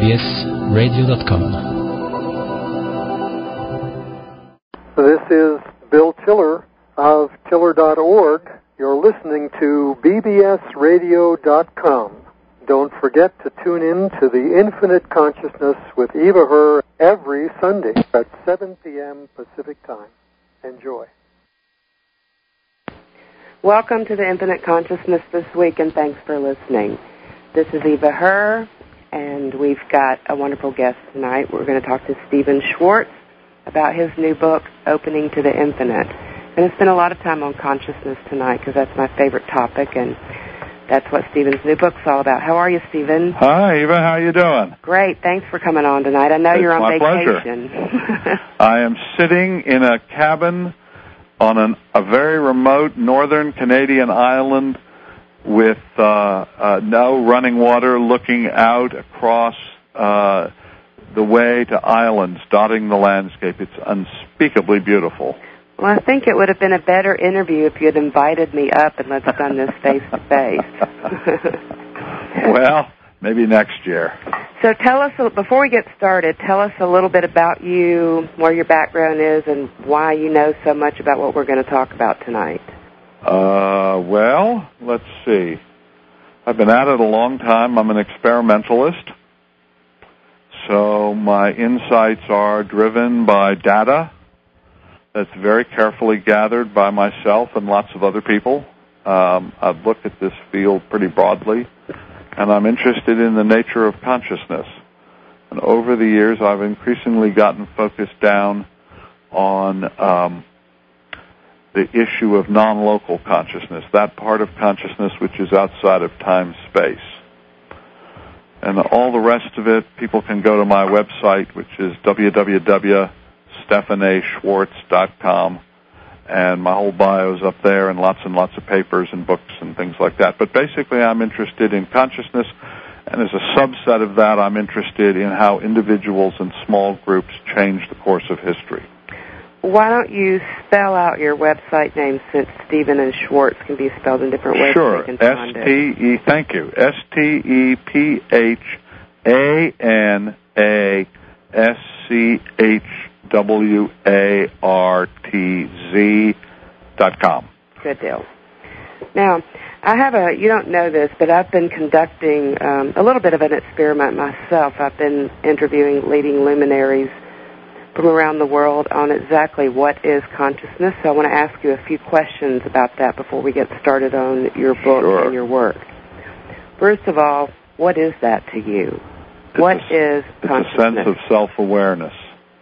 bbsradio.com. This is Bill Tiller of Tiller.org. You're listening to bbsradio.com. Don't forget to tune in to the Infinite Consciousness with Eva Herr every Sunday at 7 p.m. Pacific Time. Enjoy. Welcome to the Infinite Consciousness this week, and thanks for listening. This is Eva Herr, and we've got a wonderful guest tonight. We're going to talk to Stephen Schwartz about his new book, Opening to the Infinite. And I spent a lot of time on consciousness tonight because that's my favorite topic, and that's what Stephen's new book's all about. How are you, Stephen? Hi, Eva. How are you doing? Great. Thanks for coming on tonight. I know you're on vacation. Pleasure. I am sitting in a cabin on a very remote northern Canadian island with no running water, looking out across the way to islands dotting the landscape. It's unspeakably beautiful. Well, I think it would have been a better interview if you had invited me up and let's have done this face-to-face. Well, maybe next year. So tell us, before we get started, tell us a little bit about you, where your background is, and why you know so much about what we're going to talk about tonight. Well, let's see. I've been at it a long time. I'm an experimentalist. So my insights are driven by data that's very carefully gathered by myself and lots of other people. I've looked at this field pretty broadly, and I'm interested in the nature of consciousness. And over the years, I've increasingly gotten focused down on the issue of non-local consciousness, that part of consciousness which is outside of time-space. And all the rest of it, people can go to my website, which is www.stephaneschwartz.com, and my whole bio is up there, and lots of papers and books and things like that. But basically, I'm interested in consciousness, and as a subset of that, I'm interested in how individuals and small groups change the course of history. Why don't you spell out your website name, since Stephen and Schwartz can be spelled in different ways? Sure. Thank you. StephaneSchwartz.com. Good deal. Now, you don't know this, but I've been conducting a little bit of an experiment myself. I've been interviewing leading luminaries from around the world on exactly what is consciousness. So I want to ask you a few questions about that before we get started on your book and your work. First of all, what is that to you? What is consciousness? It's a sense of self-awareness.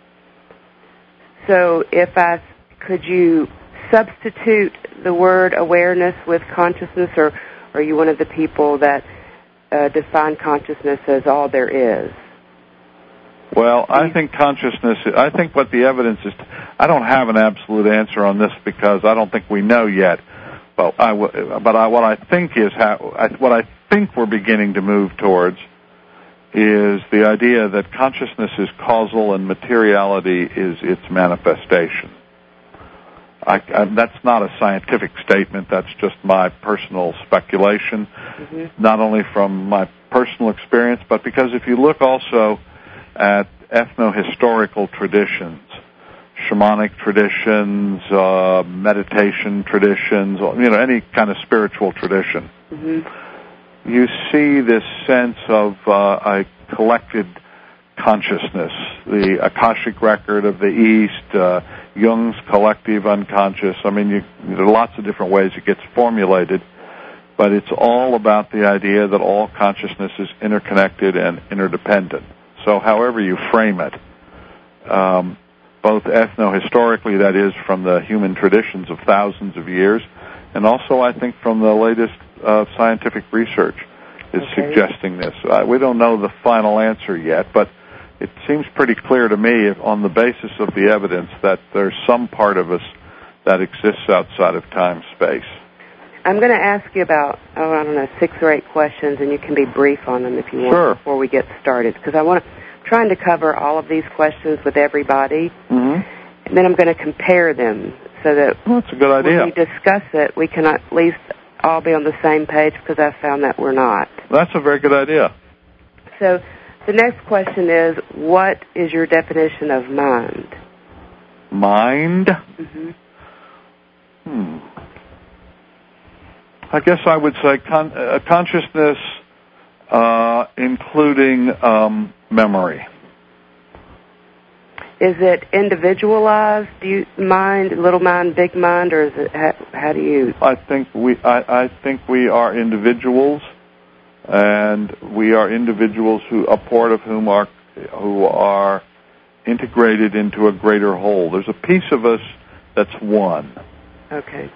So could you substitute the word awareness with consciousness, or are you one of the people that define consciousness as all there is? Well, I think what the evidence is, I don't have an absolute answer on this because I don't think we know yet. What I think we're beginning to move towards is the idea that consciousness is causal and materiality is its manifestation. That's not a scientific statement. That's just my personal speculation, not only from my personal experience, but because if you look also at ethno-historical traditions, shamanic traditions, meditation traditions, any kind of spiritual tradition, you see this sense of a collected consciousness, the Akashic record of the East, Jung's collective unconscious. I mean, there are lots of different ways it gets formulated, but it's all about the idea that all consciousness is interconnected and interdependent. So however you frame it, both ethno-historically, that is, from the human traditions of thousands of years, and also I think from the latest scientific research is suggesting this. We don't know the final answer yet, but it seems pretty clear to me on the basis of the evidence that there's some part of us that exists outside of time-space. I'm going to ask you about, 6 or 8 questions, and you can be brief on them if you want before we get started, because I'm trying to cover all of these questions with everybody, and then I'm going to compare them so that that's a good idea. When we discuss it, we can at least all be on the same page, because I found that we're not. That's a very good idea. So The next question is, what is your definition of mind? Mind? Mm-hmm. I guess I would say consciousness, including memory. Is it individualized? Do you mind, little mind, big mind, or is it how do you? I think we are individuals, and we are individuals a part of who are integrated into a greater whole. There's a piece of us that's one. Okay.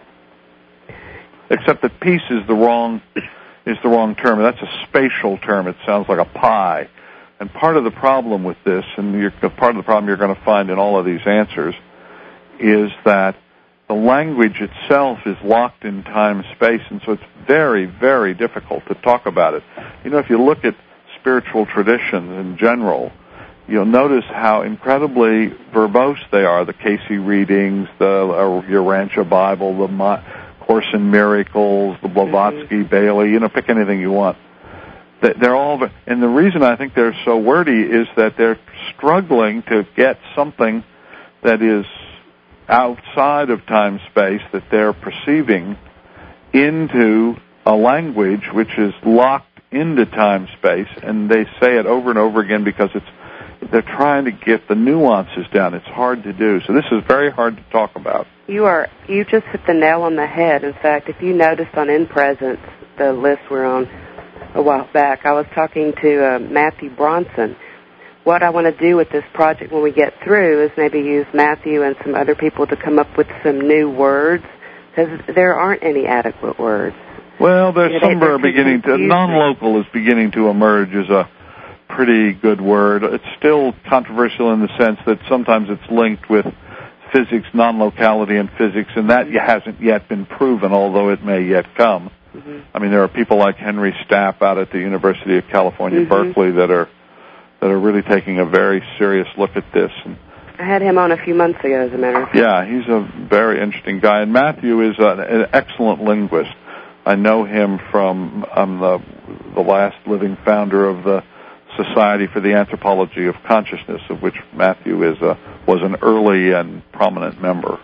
Except that piece is the wrong term. That's a spatial term. It sounds like a pie. And part of the problem with this, and part of the problem you're going to find in all of these answers, is that the language itself is locked in time and space, and so it's very, very difficult to talk about it. If you look at spiritual traditions in general, you'll notice how incredibly verbose they are. The Casey readings, the Urantia Bible, the Course in Miracles, the Blavatsky Bailey, pick anything you want. They're all, and the reason I think they're so wordy is that they're struggling to get something that is outside of time-space that they're perceiving into a language which is locked into time-space, and they say it over and over again because they're trying to get the nuances down. It's hard to do. So this is very hard to talk about. You just hit the nail on the head. In fact, if you noticed on In Presence, the list we're on a while back, I was talking to Matthew Bronson. What I want to do with this project when we get through is maybe use Matthew and some other people to come up with some new words, because there aren't any adequate words. Well, there's some are beginning to, non-local is beginning to emerge as a pretty good word. It's still controversial in the sense that sometimes it's linked with physics, non-locality in physics, and that hasn't yet been proven, although it may yet come. Mm-hmm. I mean, there are people like Henry Stapp out at the University of California, Berkeley, that are really taking a very serious look at this. And I had him on a few months ago, as a matter of fact. Yeah, he's a very interesting guy. And Matthew is an excellent linguist. I know him from the last living founder of the Society for the Anthropology of Consciousness, of which Matthew was an early and prominent member.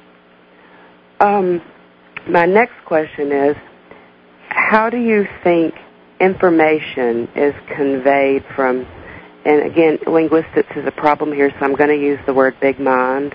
My next question is, how do you think information is conveyed from, and again, linguistics is a problem here, so I'm going to use the word big mind,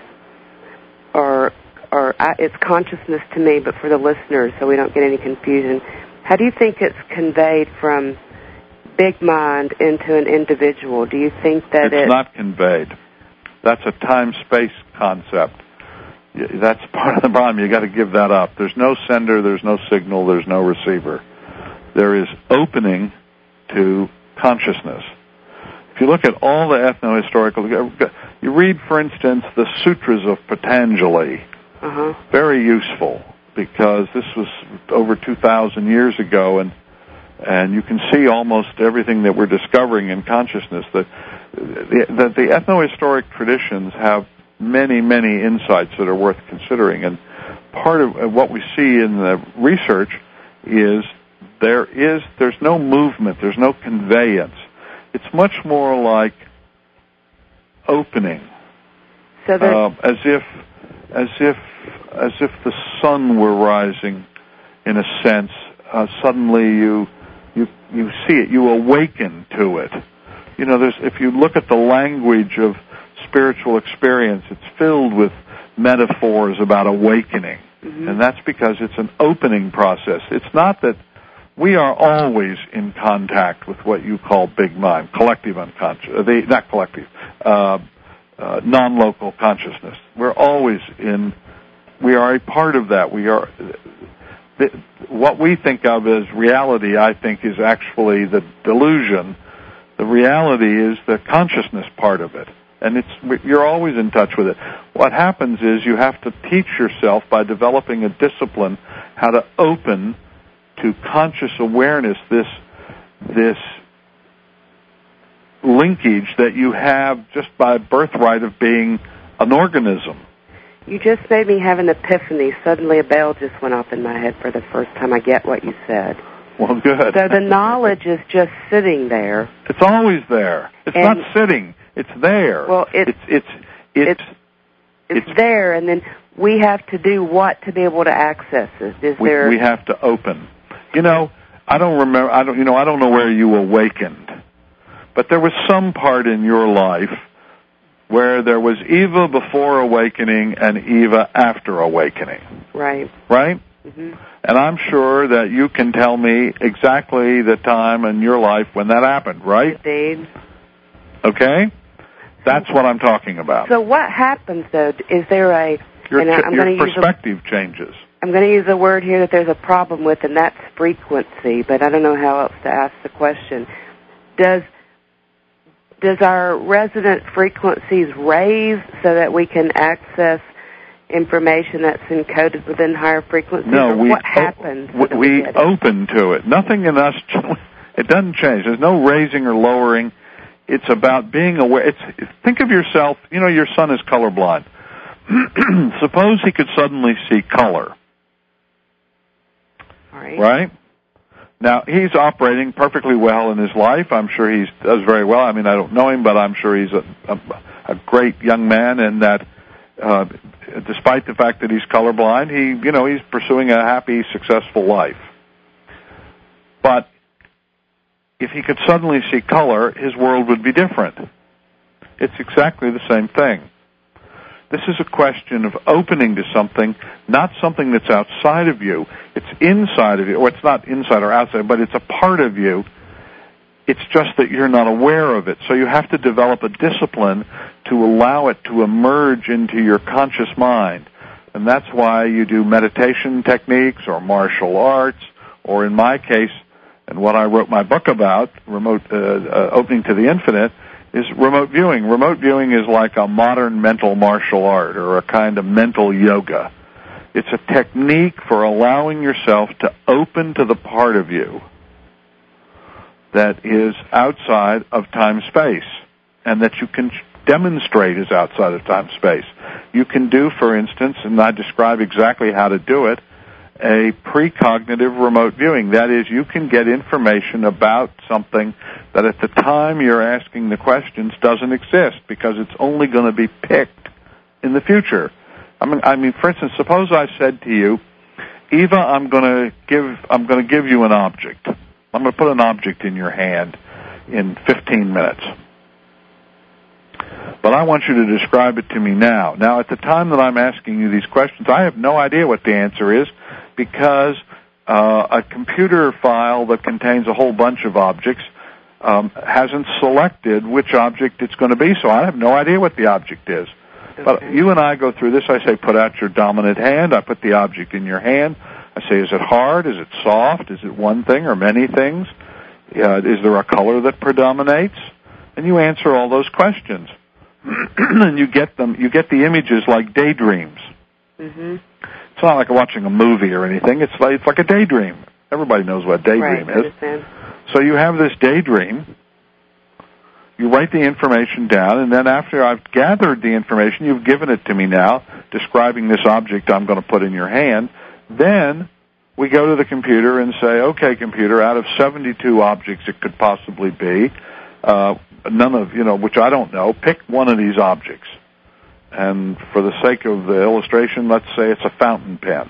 it's consciousness to me, but for the listeners, so we don't get any confusion. How do you think it's conveyed from big mind into an individual? Do you think that it's not conveyed? That's a time-space concept. That's part of the problem. You got to give that up. There's no sender, there's no signal, there's no receiver. There is opening to consciousness. If you look at all the ethno-historical, you read, for instance, the Sutras of Patanjali. Very useful, because this was over 2,000 years ago, and you can see almost everything that we're discovering in consciousness. That the ethno-historic traditions have many, many insights that are worth considering. And part of what we see in the research is there's no movement, there's no conveyance. It's much more like opening, so as if the sun were rising, in a sense. Suddenly you see it, you awaken to it. If you look at the language of spiritual experience, it's filled with metaphors about awakening. And that's because it's an opening process. It's not that we are always in contact with what you call big mind, collective unconscious, not collective, non-local consciousness. We're always we are a part of that. We are, what we think of as reality, I think, is actually the delusion. The reality is the consciousness part of it. And you're always in touch with it. What happens is you have to teach yourself by developing a discipline how to open to conscious awareness this linkage that you have just by birthright of being an organism. You just made me have an epiphany. Suddenly a bell just went off in my head for the first time. I get what you said. Well, good. So the knowledge is just sitting there. It's always there. It's not sitting. It's there. Well, it's there, and then we have to do what to be able to access it? We have to open. I don't remember. I don't know where you awakened, but there was some part in your life where there was Eva before awakening and Eva after awakening. Right. Right? Mm-hmm. And I'm sure that you can tell me exactly the time in your life when that happened, right? Indeed. Okay? That's what I'm talking about. So what happens, though? Is there your perspective changes. I'm going to use a word here that there's a problem with, and that's frequency, but I don't know how else to ask the question. Does our resonant frequencies raise so that we can access information that's encoded within higher frequencies? No, what happens? We open to it. Nothing in us, it doesn't change. There's no raising or lowering. It's about being aware. Think of yourself, your son is colorblind. Suppose he could suddenly see color. All right. Right? Now, he's operating perfectly well in his life. I'm sure he does very well. I mean, I don't know him, but I'm sure he's a great young man, and that despite the fact that he's colorblind, he's pursuing a happy, successful life. But if he could suddenly see color, his world would be different. It's exactly the same thing. This is a question of opening to something, not something that's outside of you. It's inside of you, or it's not inside or outside, but it's a part of you. It's just that you're not aware of it. So you have to develop a discipline to allow it to emerge into your conscious mind. And that's why you do meditation techniques or martial arts, or in my case, and what I wrote my book about, Opening to the Infinite, is remote viewing. Remote viewing is like a modern mental martial art or a kind of mental yoga. It's a technique for allowing yourself to open to the part of you that is outside of time-space and that you can demonstrate is outside of time-space. You can do, for instance, and I describe exactly how to do it, a precognitive remote viewing. That is, you can get information about something that at the time you're asking the questions doesn't exist because it's only going to be picked in the future. I mean, for instance, suppose I said to you, Eva, I'm going to give you an object. I'm going to put an object in your hand in 15 minutes. But I want you to describe it to me now. Now, at the time that I'm asking you these questions, I have no idea what the answer is because a computer file that contains a whole bunch of objects hasn't selected which object it's going to be, so I have no idea what the object is. Okay. But you and I go through this. I say, put out your dominant hand. I put the object in your hand. I say, is it hard? Is it soft? Is it one thing or many things? Is there a color that predominates? And you answer all those questions. And you get them. You get the images like daydreams. Mm-hmm. It's not like watching a movie or anything. It's like a daydream. Everybody knows what a daydream is. Understand. So you have this daydream. You write the information down, and then after I've gathered the information, you've given it to me now, describing this object I'm going to put in your hand. Then we go to the computer and say, okay, computer, out of 72 objects it could possibly be, which I don't know, pick one of these objects. And for the sake of the illustration, let's say it's a fountain pen.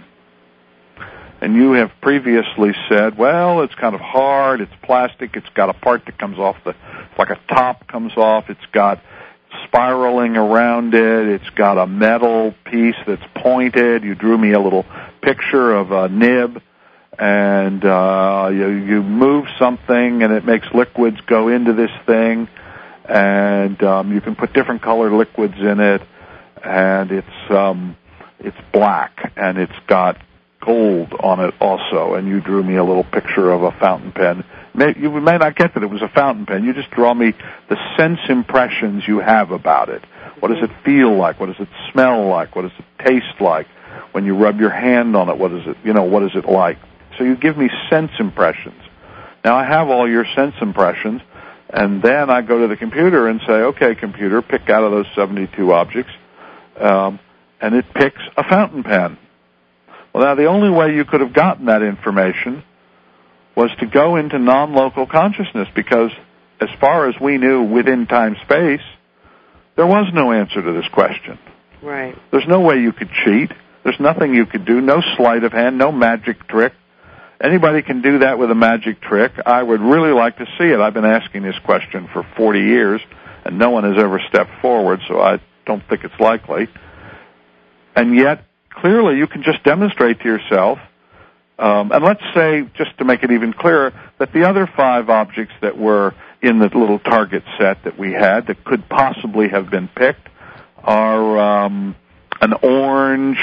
And you have previously said, well, it's kind of hard, it's plastic, it's got a part that comes off it's like a top comes off, it's got spiraling around it, it's got a metal piece that's pointed. You drew me a little picture of a nib, and you move something and it makes liquids go into this thing, and you can put different colored liquids in it, and it's black, and it's got gold on it also, and you drew me a little picture of a fountain pen. You may not get that it was a fountain pen. You just draw me the sense impressions you have about it. What does it feel like? What does it smell like? What does it taste like? When you rub your hand on it, what is it like? So you give me sense impressions. Now I have all your sense impressions, and then I go to the computer and say, okay, computer, pick out of those 72 objects, and it picks a fountain pen. Well, now the only way you could have gotten that information was to go into non-local consciousness, because as far as we knew within time-space, there was no answer to this question. Right. There's no way you could cheat. There's nothing you could do, no sleight of hand, no magic trick. Anybody can do that with a magic trick. I would really like to see it. I've been asking this question for 40 years, and no one has ever stepped forward, so I don't think it's likely. And yet, clearly, you can just demonstrate to yourself, and let's say, just to make it even clearer, that the other 5 objects that were in the little target set that we had that could possibly have been picked are an orange,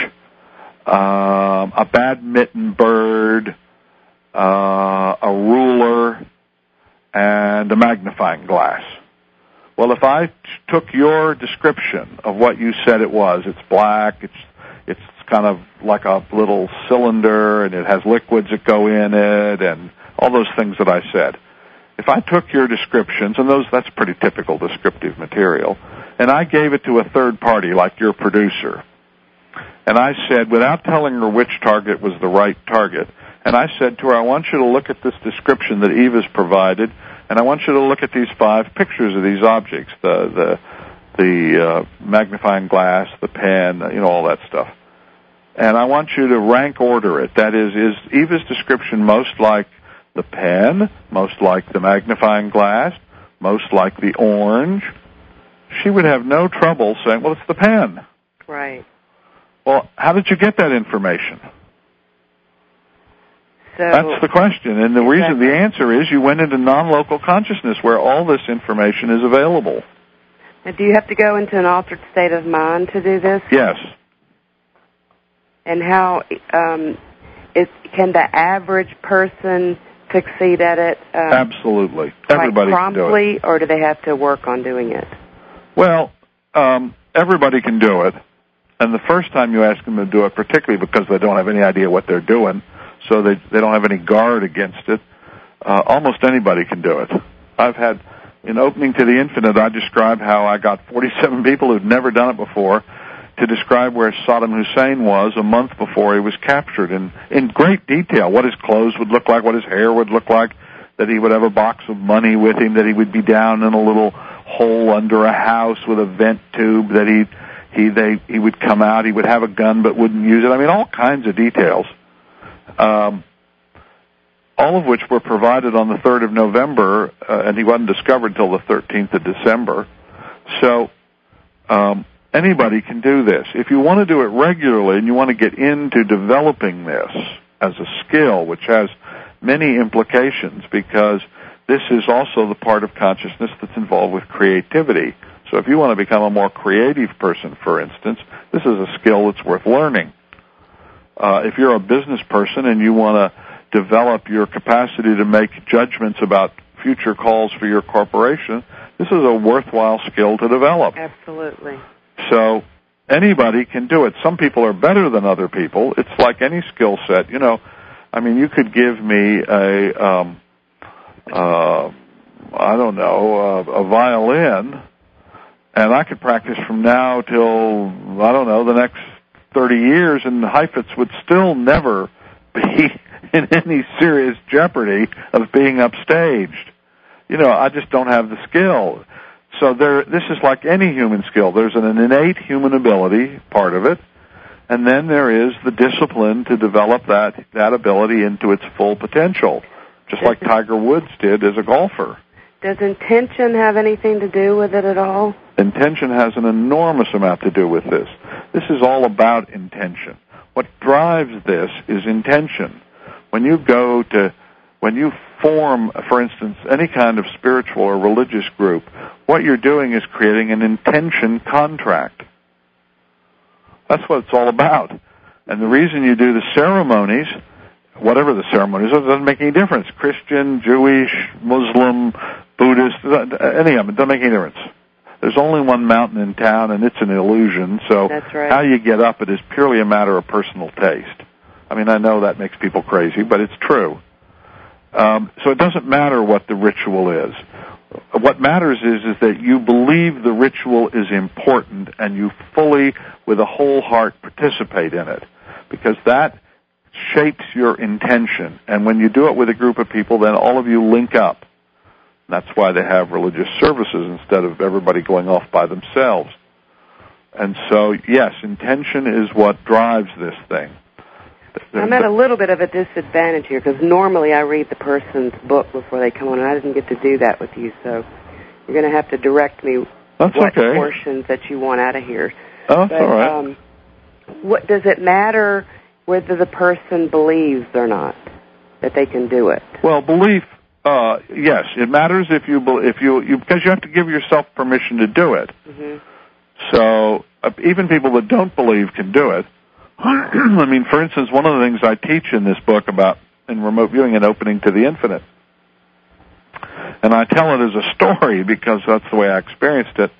a badminton bird, a ruler, and a magnifying glass. Well, if I took your description of what you said it was, it's black, it's kind of like a little cylinder, and it has liquids that go in it, and all those things that I said. If I took your descriptions, and that's pretty typical descriptive material, and I gave it to a third party, like your producer, and I said, without telling her which target was the right target, and I said to her, I want you to look at this description that Eva's provided, and I want you to look at these 5 pictures of these objects, the magnifying glass, the pen, all that stuff. And I want you to rank order it. That is Eva's description most like the pen, most like the magnifying glass, most like the orange? She would have no trouble saying, well, it's the pen. Right. Well, how did you get that information? So, that's the question. And the answer is you went into non-local consciousness where all this information is available. Now, do you have to go into an altered state of mind to do this? Yes. And how can the average person succeed at it? Absolutely. Everybody promptly, can do it. Or do they have to work on doing it? Well, everybody can do it. And the first time you ask them to do it, particularly because they don't have any idea what they're doing, so they don't have any guard against it, almost anybody can do it. I've had, in Opening to the Infinite, I described how I got 47 people who'd never done it before to describe where Saddam Hussein was a month before he was captured in great detail, what his clothes would look like, what his hair would look like, that he would have a box of money with him, that he would be down in a little hole under a house with a vent tube, that he would come out, he would have a gun but wouldn't use it. I mean, all kinds of details. All of which were provided on the 3rd of November, and he wasn't discovered until the 13th of December. So anybody can do this. If you want to do it regularly and you want to get into developing this as a skill, which has many implications, because this is also the part of consciousness that's involved with creativity. So if you want to become a more creative person, for instance, this is a skill that's worth learning. If you're a business person and you want to develop your capacity to make judgments about future calls for your corporation, this is a worthwhile skill to develop. Absolutely. So anybody can do it. Some people are better than other people. It's like any skill set. You could give me a violin, and I could practice from now till, the next 30 years, and Heifetz would still never be in any serious jeopardy of being upstaged. I just don't have the skill. So this is like any human skill. There's an innate human ability, part of it, and then there is the discipline to develop that ability into its full potential, just like Tiger Woods did as a golfer. Does intention have anything to do with it at all? Intention has an enormous amount to do with this. This is all about intention. What drives this is intention. When you form, for instance, any kind of spiritual or religious group, what you're doing is creating an intention contract. That's what it's all about. And the reason you do the ceremonies, whatever the ceremonies are, doesn't make any difference. Christian, Jewish, Muslim, Buddhist, any of them, it doesn't make any difference. There's only one mountain in town, and it's an illusion, so that's right. How you get up it is purely a matter of personal taste. I know that makes people crazy, but it's true. So it doesn't matter what the ritual is. What matters is that you believe the ritual is important and you fully, with a whole heart, participate in it. Because that shapes your intention. And when you do it with a group of people, then all of you link up. That's why they have religious services instead of everybody going off by themselves. And so, yes, intention is what drives this thing. I'm at a little bit of a disadvantage here because normally I read the person's book before they come on, and I didn't get to do that with you, so you're going to have to direct me what portions that you want out of here. Oh, that's all right. What does it matter whether the person believes or not that they can do it? Well, belief, yes, it matters if you because you have to give yourself permission to do it. Mm-hmm. So even people that don't believe can do it. I mean, for instance, one of the things I teach in this book about in remote viewing and opening to the infinite, and I tell it as a story because that's the way I experienced it.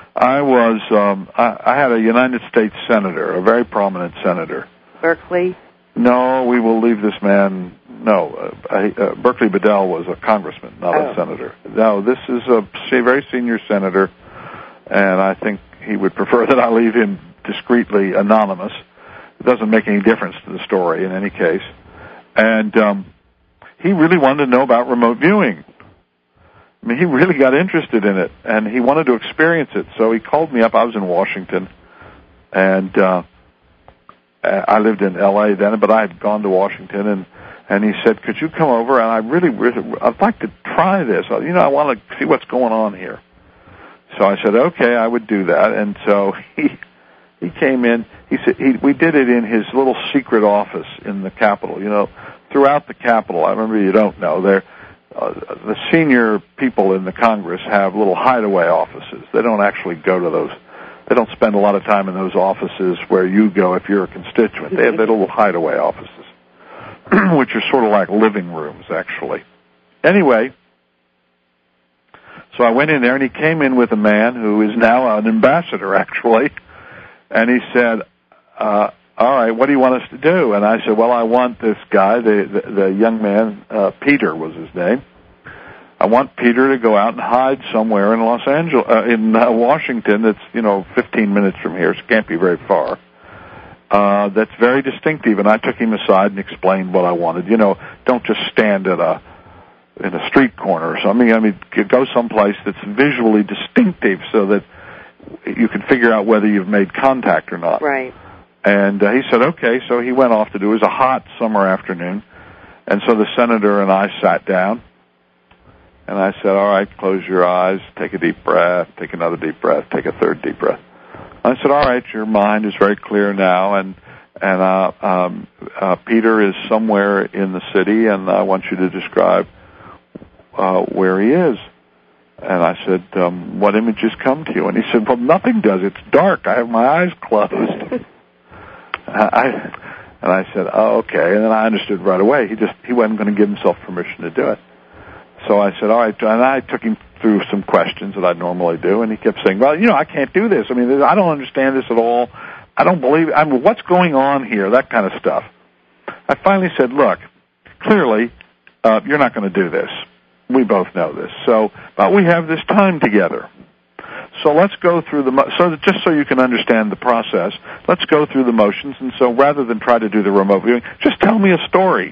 I had a United States senator, a very prominent senator. Berkeley? No, we will leave this man. No, Berkeley Bedell was a congressman, not a senator. No, this is a very senior senator, and I think he would prefer that I leave him discreetly anonymous. It doesn't make any difference to the story in any case. And he really wanted to know about remote viewing. I mean, he really got interested in it, and he wanted to experience it. So he called me up. I was in Washington, and I lived in L.A. then, but I had gone to Washington, and he said, could you come over? And I'd like to try this. You know, I want to see what's going on here. So I said, okay, I would do that. And so he came in. He said we did it in his little secret office in the Capitol. You know, throughout the Capitol, I remember you don't know, the senior people in the Congress have little hideaway offices. They don't actually go to those. They don't spend a lot of time in those offices where you go if you're a constituent. They have their little hideaway offices, which are sort of like living rooms, actually. Anyway, so I went in there, and he came in with a man who is now an ambassador, actually, and he said, all right, what do you want us to do? And I said, well, I want this guy, the young man, Peter was his name. I want Peter to go out and hide somewhere in Washington that's, 15 minutes from here, so it can't be very far. That's very distinctive, and I took him aside and explained what I wanted. Don't just stand in a street corner or something. I mean, go someplace that's visually distinctive so that you can figure out whether you've made contact or not. Right. And he said, okay, so he went off to do it. It was a hot summer afternoon, and so the senator and I sat down, and I said, all right, close your eyes, take a deep breath, take another deep breath, take a third deep breath. I said, all right, your mind is very clear now, and Peter is somewhere in the city, and I want you to describe where he is. And I said, what images come to you? And he said, well, nothing does. It's dark. I have my eyes closed. And I said, oh, okay. And then I understood right away. He wasn't going to give himself permission to do it. So I said, all right. And I took him through some questions that I normally do. And he kept saying, well, I can't do this. I mean, I don't understand this at all. I don't believe it. I mean, what's going on here? That kind of stuff. I finally said, look, clearly, you're not going to do this. We both know this. But we have this time together. So let's go through just so you can understand the process, let's go through the motions. And so rather than try to do the remote viewing, just tell me a story.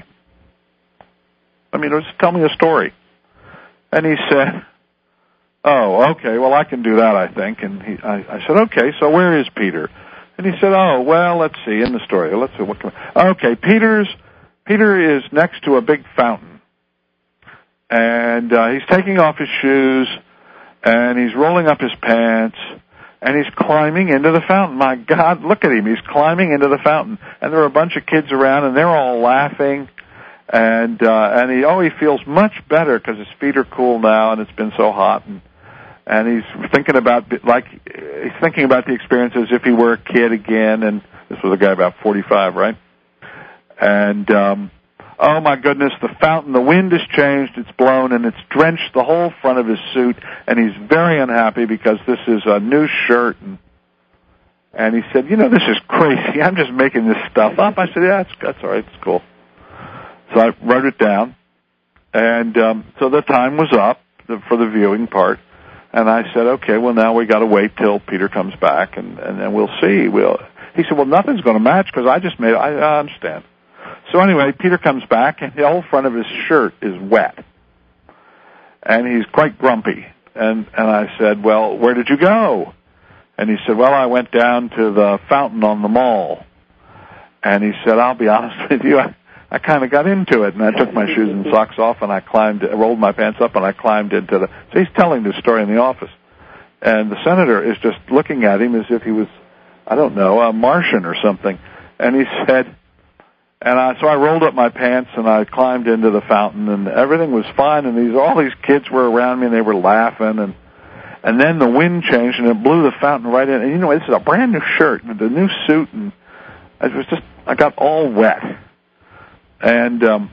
Just tell me a story. And he said, oh, okay, well, I can do that, I think. And I said, okay, so where is Peter? And he said, oh, well, let's see, in the story. Let's see, okay, Peter is next to a big fountain. And he's taking off his shoes, and he's rolling up his pants, and he's climbing into the fountain. My God, look at him. He's climbing into the fountain. And there are a bunch of kids around, and they're all laughing. And he feels much better because his feet are cool now, and it's been so hot. And he's thinking about the experience as if he were a kid again. And this was a guy about 45, right? And oh my goodness, the fountain, the wind has changed, it's blown, and it's drenched the whole front of his suit, and he's very unhappy because this is a new shirt. And he said, this is crazy. I'm just making this stuff up. I said, yeah, that's all right, it's cool. So I wrote it down, and so the time was up for the viewing part, and I said, okay, well, now we got to wait till Peter comes back, and then we'll see. He said, well, nothing's going to match because I just made it. I understand. So anyway, Peter comes back, and the whole front of his shirt is wet. And he's quite grumpy. And I said, well, where did you go? And he said, well, I went down to the fountain on the mall. And he said, I'll be honest with you, I kind of got into it. And I took my shoes and socks off, and I rolled my pants up, and I climbed into the... So he's telling this story in the office. And the senator is just looking at him as if he was, I don't know, a Martian or something. And he said... So I rolled up my pants, and I climbed into the fountain, and everything was fine, and all these kids were around me, and they were laughing, and then the wind changed, and it blew the fountain right in. And, you know, this is a brand-new shirt, with a new suit, and it was just, I got all wet. And the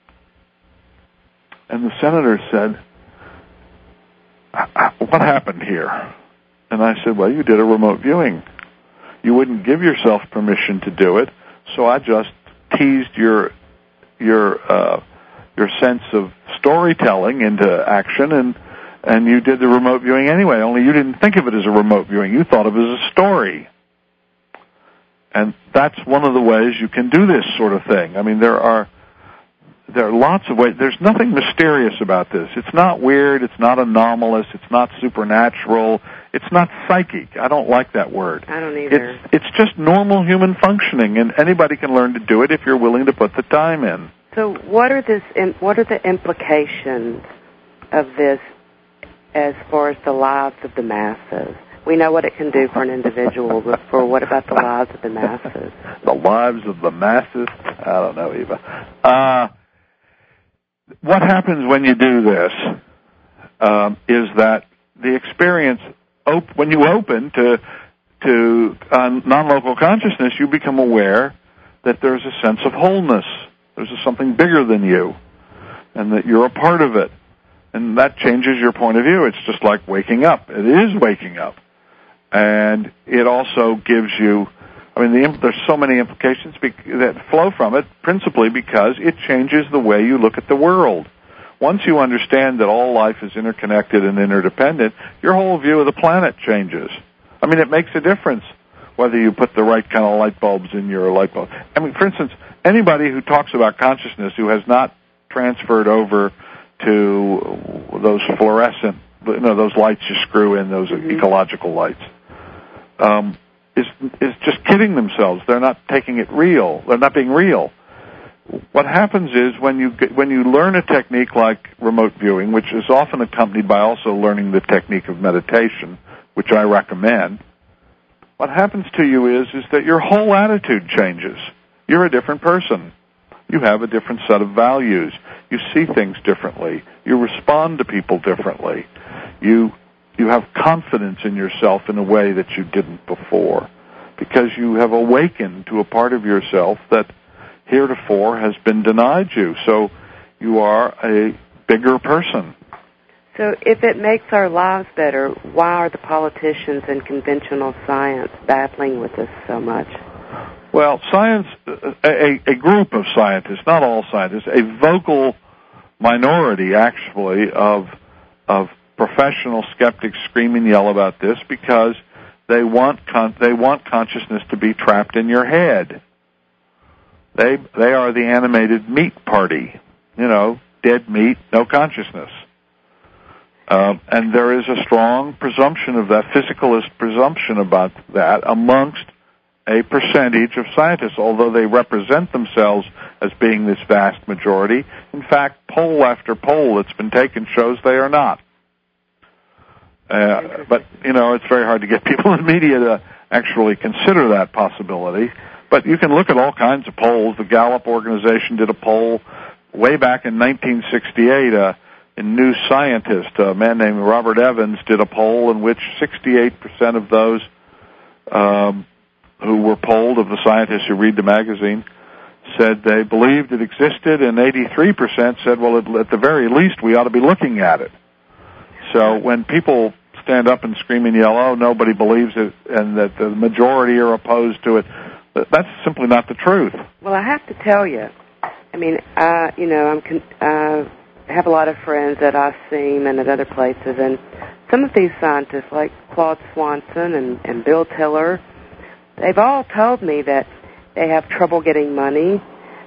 senator said, what happened here? And I said, well, you did a remote viewing. You wouldn't give yourself permission to do it, so I just teased your sense of storytelling into action, and you did the remote viewing anyway, only you didn't think of it as a remote viewing. You thought of it as a story. And that's one of the ways you can do this sort of thing. I mean, there are lots of ways. There's nothing mysterious about this. It's not weird. It's not anomalous. It's not supernatural. It's not psychic. I don't like that word. I don't either. It's just normal human functioning, and anybody can learn to do it if you're willing to put the time in. So what are the implications of this as far as the lives of the masses? We know what it can do for an individual, but what about the lives of the masses? The lives of the masses? I don't know, Eva. What happens when you do this is that the experience, when you open to non-local consciousness, you become aware that there's a sense of wholeness. There's something bigger than you, and that you're a part of it. And that changes your point of view. It's just like waking up. It is waking up. And it also gives you, I mean, there's so many implications that flow from it, principally because it changes the way you look at the world. Once you understand that all life is interconnected and interdependent, your whole view of the planet changes. I mean, it makes a difference whether you put the right kind of light bulbs in your light bulb. I mean, for instance, anybody who talks about consciousness who has not transferred over to those fluorescent, those lights you screw in, those ecological lights, is just kidding themselves. They're not taking it real. They're not being real. What happens is when you learn a technique like remote viewing, which is often accompanied by also learning the technique of meditation, which I recommend, what happens to you is that your whole attitude changes. You're a different person. You have a different set of values. You see things differently. You respond to people differently. You have confidence in yourself in a way that you didn't before, because you have awakened to a part of yourself that heretofore has been denied you. So you are a bigger person. So if it makes our lives better, why are the politicians and conventional science battling with us so much? Well, science, a group of scientists, not all scientists, a vocal minority, actually, of professional skeptics scream and yell about this because they want consciousness to be trapped in your head. They are the animated meat party, dead meat, no consciousness. And there is a strong presumption of that, physicalist presumption about that amongst a percentage of scientists, although they represent themselves as being this vast majority. In fact, poll after poll that's been taken shows they are not. But, it's very hard to get people in the media to actually consider that possibility. But you can look at all kinds of polls. The Gallup organization did a poll way back in 1968. In New Scientist, a man named Robert Evans did a poll in which 68% of those who were polled, of the scientists who read the magazine, said they believed it existed, and 83% said, well, at the very least, we ought to be looking at it. So when people stand up and scream and yell, oh, nobody believes it, and that the majority are opposed to it, that's simply not the truth. Well, I have to tell you, I mean, I have a lot of friends at ICEEM and at other places, and some of these scientists, like Claude Swanson and Bill Tiller, they've all told me that they have trouble getting money,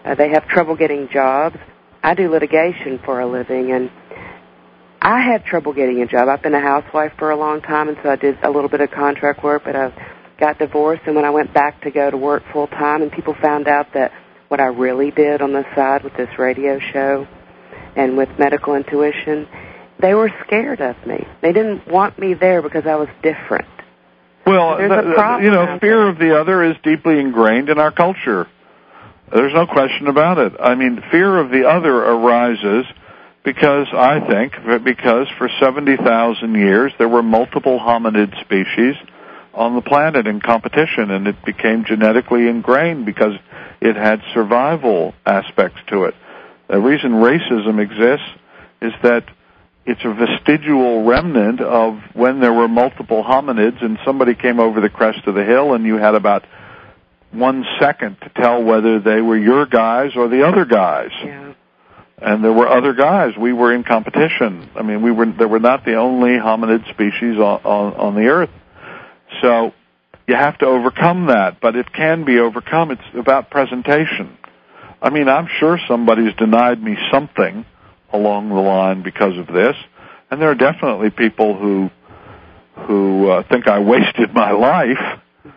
They have trouble getting jobs. I do litigation for a living, and I had trouble getting a job. I've been a housewife for a long time, and so I did a little bit of contract work, but I got divorced, and when I went back to go to work full-time, and people found out that what I really did on the side with this radio show and with medical intuition, they were scared of me. They didn't want me there because I was different. Well, fear of the other is deeply ingrained in our culture. There's no question about it. I mean, fear of the other arises because for 70,000 years there were multiple hominid species on the planet in competition, and it became genetically ingrained because it had survival aspects to it. The reason racism exists is that it's a vestigial remnant of when there were multiple hominids and somebody came over the crest of the hill and you had about 1 second to tell whether they were your guys or the other guys. Yeah. And there were other guys. We were in competition. I mean, they were not the only hominid species on the earth. So you have to overcome that, but it can be overcome. It's about presentation. I mean, I'm sure somebody's denied me something along the line because of this, and there are definitely people who think I wasted my life.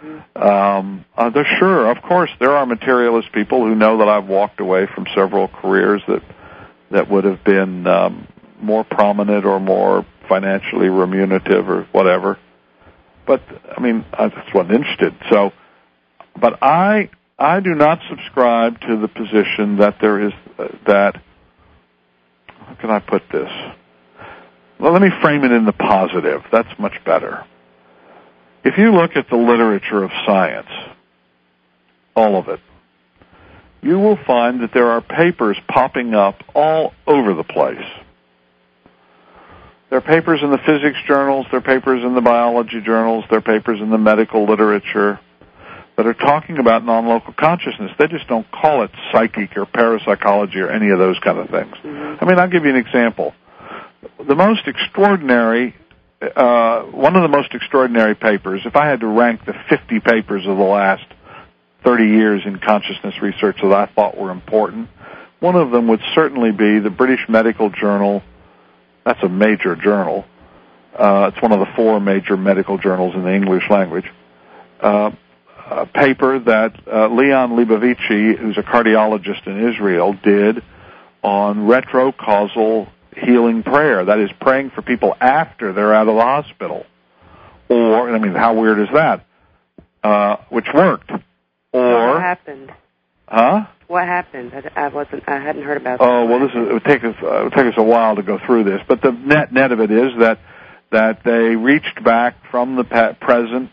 Of course, there are materialist people who know that I've walked away from several careers that would have been more prominent or more financially remunerative or whatever. But I mean, I just wasn't interested. So, but I do not subscribe to the position that there is that. How can I put this? Well, let me frame it in the positive. That's much better. If you look at the literature of science, all of it, you will find that there are papers popping up all over the place. There are papers in the physics journals, there are papers in the biology journals, there are papers in the medical literature that are talking about non-local consciousness. They just don't call it psychic or parapsychology or any of those kind of things. I mean, I'll give you an example. The most extraordinary, one of the most extraordinary papers, if I had to rank the 50 papers of the last 30 years in consciousness research that I thought were important, one of them would certainly be the British Medical Journal. That's a major journal. It's one of the 4 major medical journals in the English language. A paper that Leon Libovici, who's a cardiologist in Israel, did on retrocausal healing prayer. That is, praying for people after they're out of the hospital. Or, I mean, how weird is that? Which worked. Or what happened? Huh? What happened? I hadn't heard about. Oh well, it would take us a while to go through this. But the net of it is that they reached back from the present.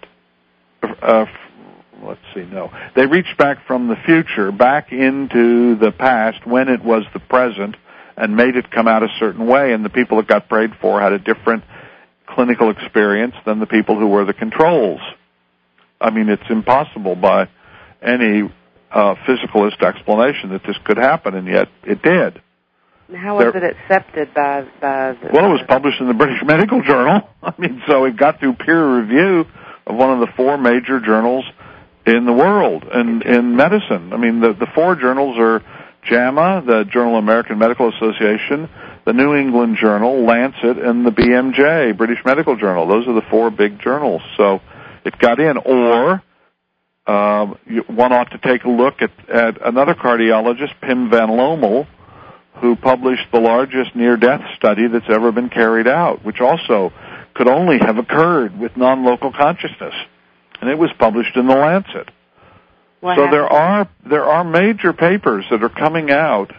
They reached back from the future back into the past when it was the present and made it come out a certain way, and the people that got prayed for had a different clinical experience than the people who were the controls. I mean, it's impossible by any physicalist explanation that this could happen, and yet it did. How was it accepted by the... Well, it was published in the British Medical Journal. I mean, so it got through peer review of one of the 4 major journals in the world in medicine. I mean, the 4 journals are JAMA, the Journal of American Medical Association, the New England Journal, Lancet, and the BMJ, British Medical Journal. Those are the 4 big journals. So it got in. Or one ought to take a look at another cardiologist, Pim van Lommel, who published the largest near-death study that's ever been carried out, which also could only have occurred with non-local consciousness. And it was published in the Lancet. So there are major papers that are coming out,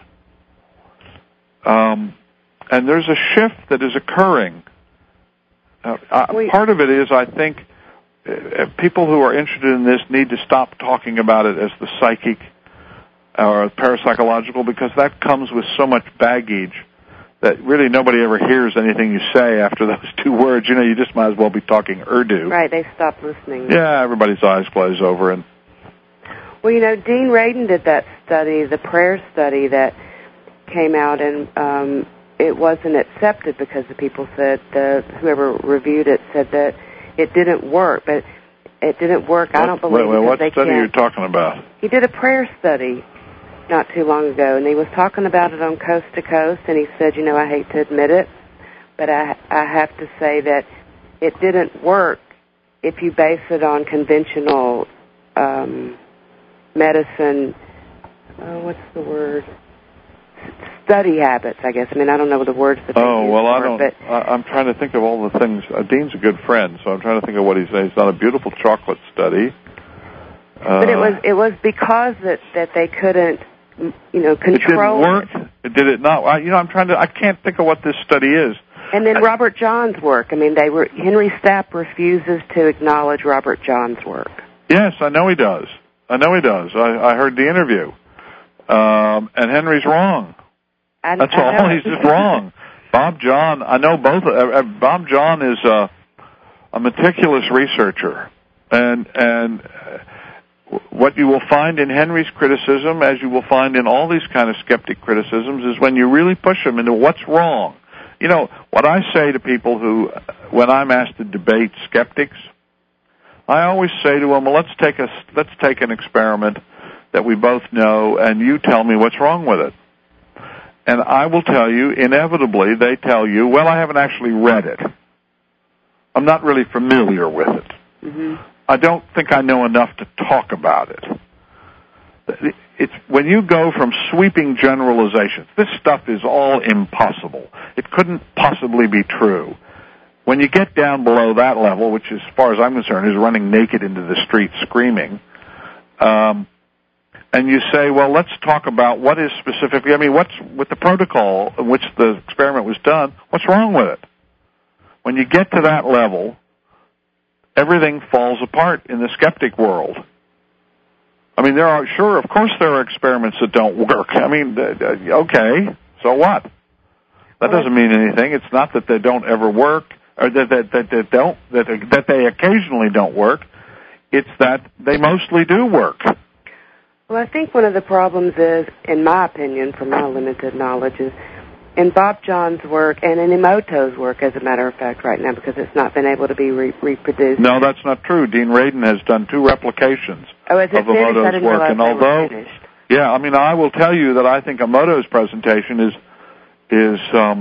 and there's a shift that is occurring. Part of it is, I think, people who are interested in this need to stop talking about it as the psychic or parapsychological, because that comes with so much baggage that really nobody ever hears anything you say after those 2 words. You know, you just might as well be talking Urdu. Right, they stop listening. Yeah, everybody's eyes glaze over. And well, you know, Dean Radin did that study, the prayer study that came out, and it wasn't accepted because the people said, whoever reviewed it said that it didn't work. But it didn't work, I don't believe. What study are you talking about? He did a prayer study. not too long ago, and he was talking about it on Coast to Coast, and he said, I hate to admit it, but I have to say that it didn't work if you base it on conventional medicine, what's the word? Study habits, I guess. I mean, I don't know the words that they use for it, I'm trying to think of all the things. Dean's a good friend, so I'm trying to think of what he's saying. He's done a beautiful chocolate study. But it was because that they couldn't, control it. Didn't work? Did it not? I can't think of what this study is. And then Robert John's work. I mean, Henry Stapp refuses to acknowledge Robert John's work. Yes, I know he does. I heard the interview. And Henry's wrong. That's all. He's just wrong. Bob John, I know both. Bob John is a meticulous researcher, and what you will find in Henry's criticism, as you will find in all these kind of skeptic criticisms, is when you really push them into what's wrong. What I say to people when I'm asked to debate skeptics, I always say to them, well, let's take an experiment that we both know, and you tell me what's wrong with it. And I will tell you, inevitably, they tell you, well, I haven't actually read it. I'm not really familiar with it. Mm-hmm. I don't think I know enough to talk about it. It's when you go from sweeping generalizations, this stuff is all impossible. It couldn't possibly be true. When you get down below that level, which as far as I'm concerned is running naked into the street screaming, and you say, well, let's talk about what is specifically, what's with the protocol in which the experiment was done, what's wrong with it? When you get to that level, everything falls apart in the skeptic world. Of course there are experiments that don't work. Okay, so what? That doesn't mean anything. It's not that they don't ever work, or that they occasionally don't work. It's that they mostly do work. Well, I think one of the problems is, in my opinion, from my limited knowledge, is in Bob John's work and in Emoto's work, as a matter of fact, right now, because it's not been able to be reproduced. No, that's not true. Dean Radin has done 2 replications of Emoto's work, and although, I will tell you that I think Emoto's presentation is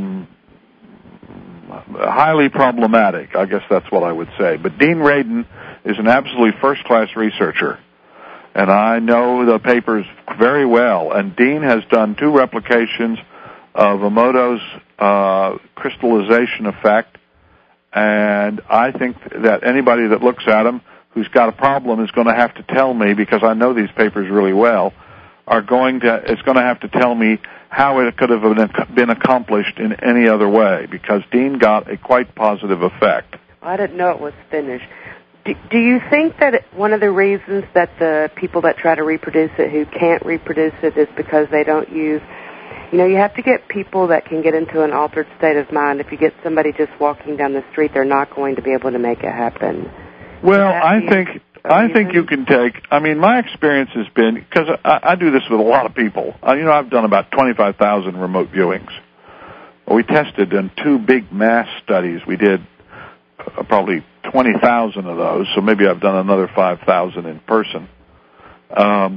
highly problematic. I guess that's what I would say. But Dean Radin is an absolutely first-class researcher, and I know the papers very well. And Dean has done 2 replications of Emoto's crystallization effect, and I think that anybody that looks at them who's got a problem is going to have to tell me, because I know these papers really well, is going to have to tell me how it could have been accomplished in any other way, because Dean got a quite positive effect. I didn't know it was finished. Do you think that one of the reasons that the people that try to reproduce it who can't reproduce it is because they don't use... you have to get people that can get into an altered state of mind. If you get somebody just walking down the street, they're not going to be able to make it happen. Well, I think you can take... my experience has been... Because I do this with a lot of people. I've done about 25,000 remote viewings. We tested in 2 big mass studies. We did probably 20,000 of those, so maybe I've done another 5,000 in person. And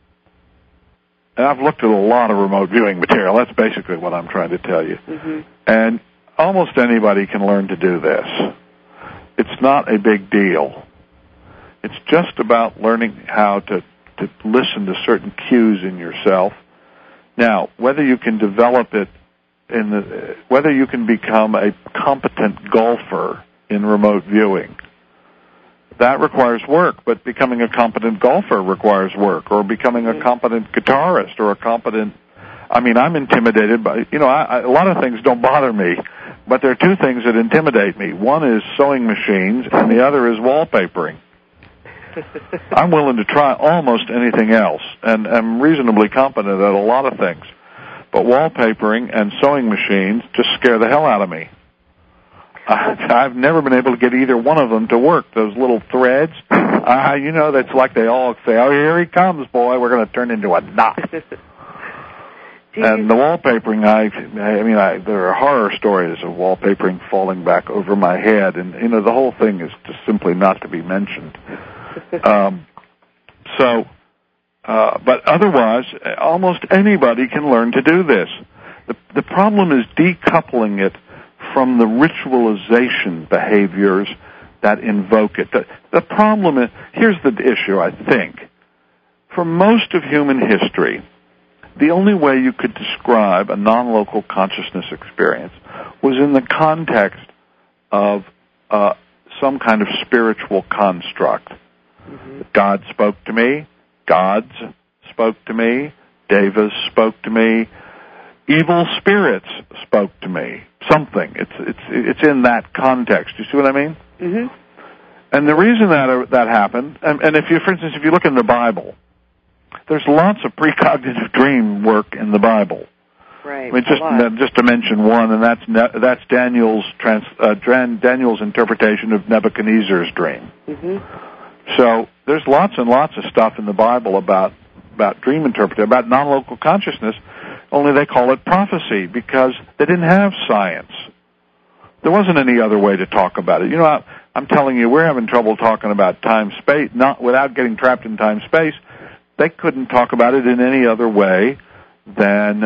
I've looked at a lot of remote viewing material. That's basically what I'm trying to tell you. Mm-hmm. And almost anybody can learn to do this. It's not a big deal. It's just about learning how to listen to certain cues in yourself. Now, whether you can develop it whether you can become a competent golfer in remote viewing, that requires work, but becoming a competent golfer requires work, or becoming a competent guitarist, or a competent... I'm intimidated by... a lot of things don't bother me, but there are 2 things that intimidate me. One is sewing machines, and the other is wallpapering. I'm willing to try almost anything else, and I'm reasonably competent at a lot of things. But wallpapering and sewing machines just scare the hell out of me. I've never been able to get either one of them to work. Those little threads, that's like they all say, oh, here he comes, boy, we're going to turn into a knot. And the wallpapering, there are horror stories of wallpapering falling back over my head, and, the whole thing is just simply not to be mentioned. So But otherwise, almost anybody can learn to do this. The problem is decoupling it from the ritualization behaviors that invoke it. The problem is, here's the issue, I think. For most of human history, the only way you could describe a non-local consciousness experience was in the context of some kind of spiritual construct. Mm-hmm. God spoke to me. Gods spoke to me. Devas spoke to me. Evil spirits spoke to me. Something. It's in that context. You see what I mean? Mm-hmm. And the reason that happened, and if you, for instance, if you look in the Bible, there's lots of precognitive dream work in the Bible. Right. I mean, just to mention one, and that's Daniel's interpretation of Nebuchadnezzar's dream. Mm-hmm. So there's lots and lots of stuff in the Bible about dream interpretation, about non-local consciousness. Only they call it prophecy because they didn't have science. There wasn't any other way to talk about it. You know, I'm telling you, we're having trouble talking about time-space, not without getting trapped in time-space. They couldn't talk about it in any other way than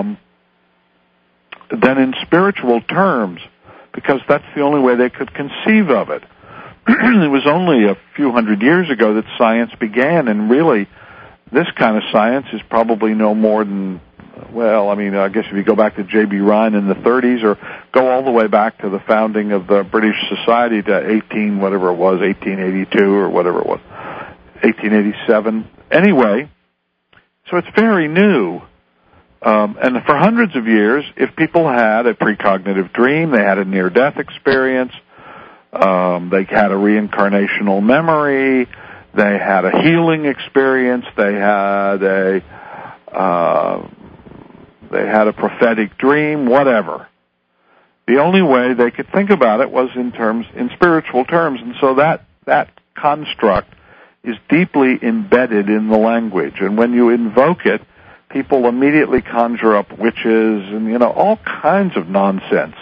in spiritual terms, because that's the only way they could conceive of it. It was only a few hundred years ago that science began, and really, this kind of science is probably no more than, well, I mean, I guess if you go back to J.B. Rhine in the 30s, or go all the way back to the founding of the British Society to 1882 or whatever it was, 1887. Anyway, so it's very new. And for hundreds of years, if people had a precognitive dream, they had a near-death experience, they had a reincarnational memory, they had a healing experience, they had a prophetic dream, whatever. The only way they could think about it was in spiritual terms, and so that construct is deeply embedded in the language. And when you invoke it, people immediately conjure up witches and, all kinds of nonsense.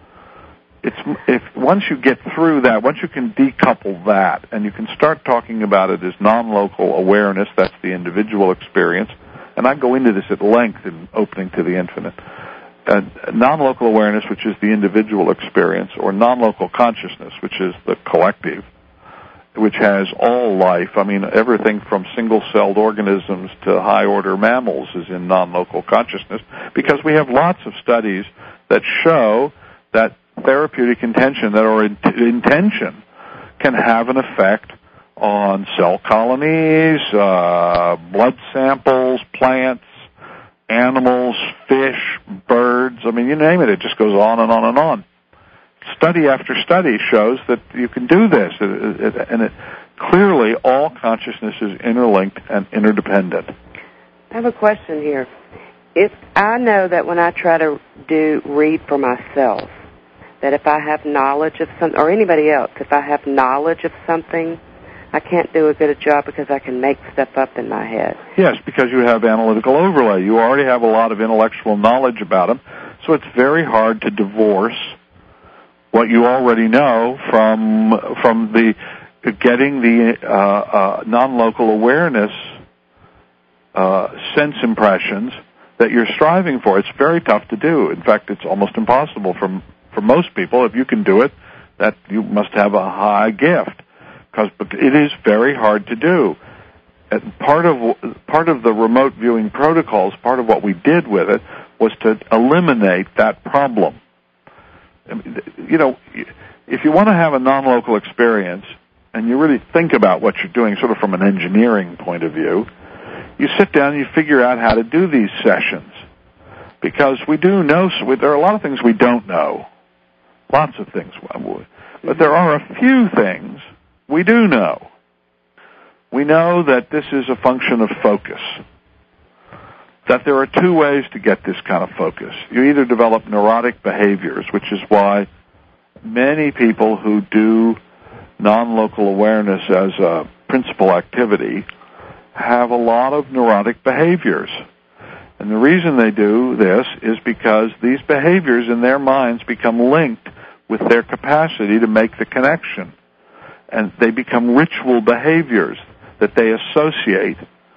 Once you get through that, once you can decouple that, and you can start talking about it as non-local awareness, that's the individual experience, and I go into this at length in Opening to the Infinite. Non-local awareness, which is the individual experience, or non-local consciousness, which is the collective, which has all life. I mean, everything from single-celled organisms to high-order mammals is in non-local consciousness, because we have lots of studies that show that therapeutic intention, intention, can have an effect on cell colonies, blood samples, plants, animals, fish, birds. I mean, you name it. It just goes on and on and on. Study after study shows that you can do this, and clearly all consciousness is interlinked and interdependent. I have a question here. If I know that when I try to read for myself, that if I have knowledge of something, or anybody else, if I have knowledge of something, I can't do a good job because I can make stuff up in my head. Yes, because you have analytical overlay. You already have a lot of intellectual knowledge about them, so it's very hard to divorce what you already know from the getting the non-local awareness sense impressions that you're striving for. It's very tough to do. In fact, it's almost impossible for most people. If you can do it, that you must have a high gift, because it is very hard to do. And part of the remote viewing protocols, part of what we did with it, was to eliminate that problem. If you want to have a non-local experience, and you really think about what you're doing sort of from an engineering point of view, you sit down and you figure out how to do these sessions. Because we do know, there are a lot of things we don't know. Lots of things. But there are a few things we do know. We know that this is a function of focus. That there are two ways to get this kind of focus. You either develop neurotic behaviors, which is why many people who do non-local awareness as a principal activity have a lot of neurotic behaviors. And the reason they do this is because these behaviors in their minds become linked with their capacity to make the connection. And they become ritual behaviors that they associate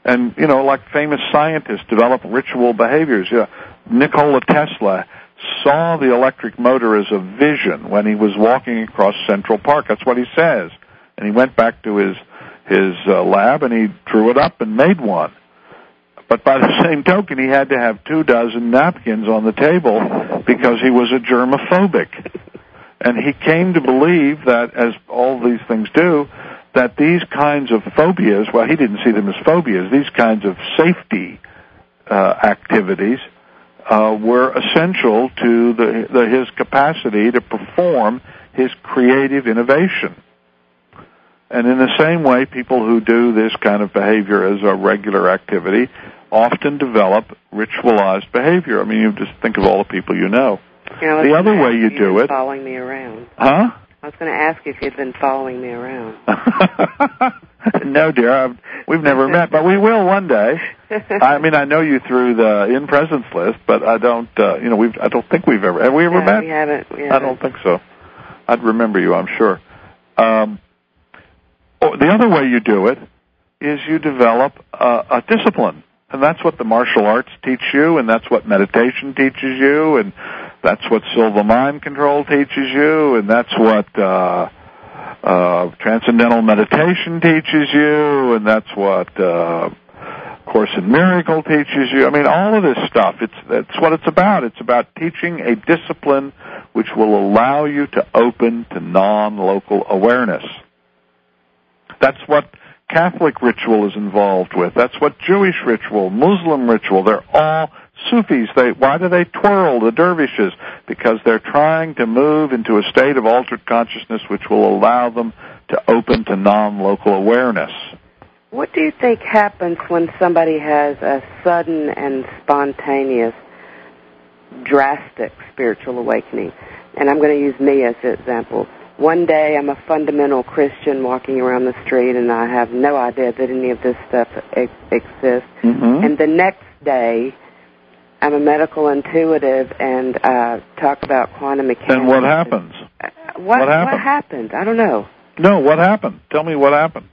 And, like famous scientists develop ritual behaviors. Nikola Tesla saw the electric motor as a vision when he was walking across Central Park. That's what he says. And he went back to his lab and he drew it up and made one. But by the same token, he had to have 24 napkins on the table because he was a germophobic. And he came to believe that, as all these things do, that these kinds of phobias, well, he didn't see them as phobias, these kinds of safety activities were essential to his capacity to perform his creative innovation. And in the same way, people who do this kind of behavior as a regular activity often develop ritualized behavior. I mean, you just think of all the people you know. The other way you do it... Following me around. Huh? I was going to ask if you'd been following me around. No, dear. We've never met, but we will one day. I mean, I know you through the in presence list, but I don't. I don't think we've ever. Have we ever met? We haven't. I don't think so. I'd remember you, I'm sure. The other way you do it is you develop a discipline, and that's what the martial arts teach you, and that's what meditation teaches you, and that's what Silva Mind Control teaches you, and that's what Transcendental Meditation teaches you, and that's what Course in Miracle teaches you. I mean, all of this stuff, that's what it's about. It's about teaching a discipline which will allow you to open to non-local awareness. That's what Catholic ritual is involved with. That's what Jewish ritual, Muslim ritual, they're all Sufis. Why do they twirl, the dervishes? Because they're trying to move into a state of altered consciousness which will allow them to open to non-local awareness. What do you think happens when somebody has a sudden and spontaneous, drastic spiritual awakening? And I'm going to use me as an example. One day I'm a fundamental Christian walking around the street and I have no idea that any of this stuff exists. Mm-hmm. And the next day I'm a medical intuitive and talk about quantum mechanics. And what happens? What happened? I don't know. No, what happened? Tell me what happened.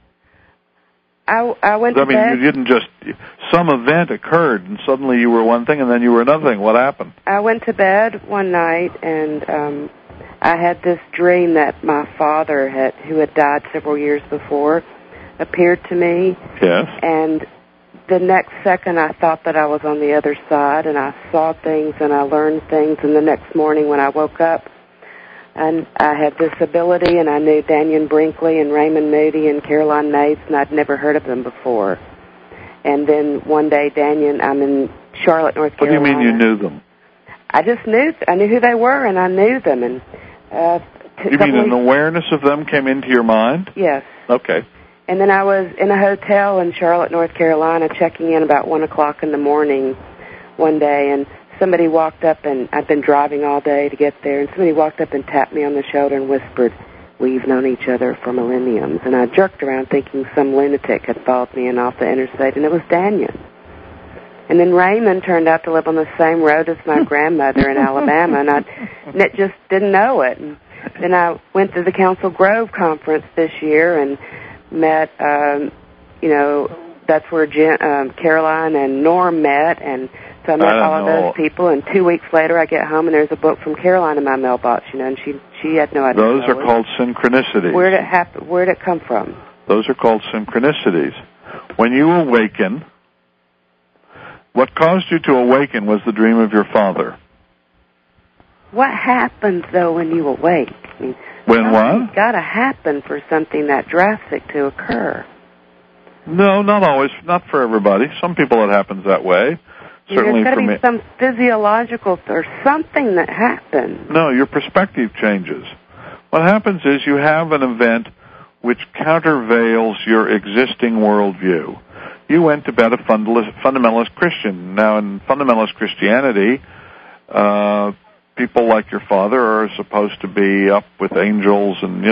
I went to bed. I mean, you didn't just... Some event occurred and suddenly you were one thing and then you were another thing. What happened? I went to bed one night and I had this dream that my father, who had died several years before, appeared to me. Yes. And the next second I thought that I was on the other side, and I saw things and I learned things, and the next morning when I woke up, and I had this ability, and I knew Daniel Brinkley and Raymond Moody and Caroline Mates, and I'd never heard of them before. And then one day, I'm in Charlotte, North Carolina. What do you mean you knew them? I just knew. I knew who they were, and I knew them. And you mean an awareness of them came into your mind? Yes. Okay. And then I was in a hotel in Charlotte, North Carolina, checking in about 1 o'clock in the morning one day, and somebody walked up, and I'd been driving all day to get there, and somebody walked up and tapped me on the shoulder and whispered, "We've known each other for millenniums." And I jerked around thinking some lunatic had followed me in off the interstate, and it was Daniel. And then Raymond turned out to live on the same road as my grandmother in Alabama, and I just didn't know it. And then I went to the Council Grove conference this year and met, that's where Caroline and Norm met, and so I met all of those people, and 2 weeks later I get home and there's a book from Caroline in my mailbox, and she had no idea. Those are called synchronicities. Where did it happen? Where did it come from? Those are called synchronicities. When you awaken, what caused you to awaken was the dream of your father. What happens, though, when you awake? I mean, when what? It's got to happen for something that drastic to occur. No, not always. Not for everybody. Some people it happens that way. Certainly there's got for to me. be some physiological or something that happens. No, your perspective changes. What happens is you have an event which countervails your existing worldview. You went to bed a fundamentalist Christian. Now, in fundamentalist Christianity, people like your father are supposed to be up with angels, and